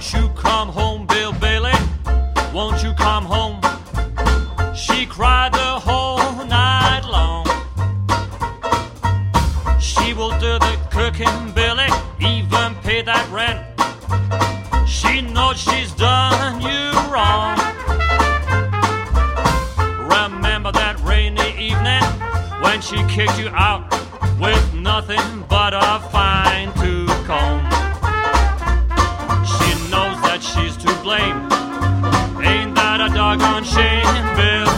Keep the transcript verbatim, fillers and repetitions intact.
Won't you come home, Bill Bailey? Won't you come home? She cried the whole night long. She will do the cooking, Billy, even pay that rent. She knows she's done you wrong. Remember that rainy evening when she kicked you out with nothing but a fine tooth comb. She knows that she's to blame. Ain't that a doggone shame, Bill?